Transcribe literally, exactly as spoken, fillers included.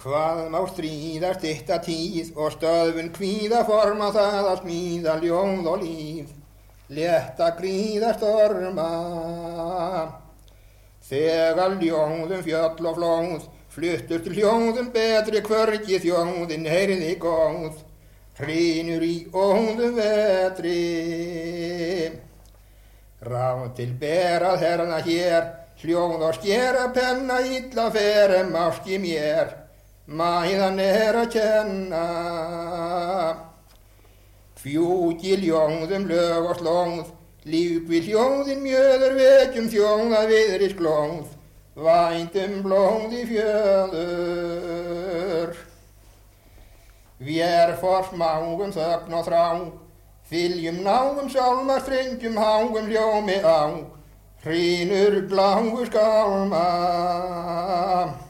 Hvað má stríða stytta tíð og stöðvun kvíða forma það að smíða ljóð og líf, létta gríða storma. Þegar ljóðum fjöll og flóð fluttust hljóðum betri hvergi þjóðin heyrði góð, hrynur í óðum vetri. Ráð til berað herna hér, hljóð og skera penna illa fer en máski mér, mæðan er að kenna. Fjúki ljóðum lög og slóð, líf við hljóðin mjöður vekjum þjóða viðri sklóð, væntum blóð í fjöður. Vér forsmáum þögn og þrá, fyljum náum sálmar strengjum háum hljómi á, hrynur bláu skálma.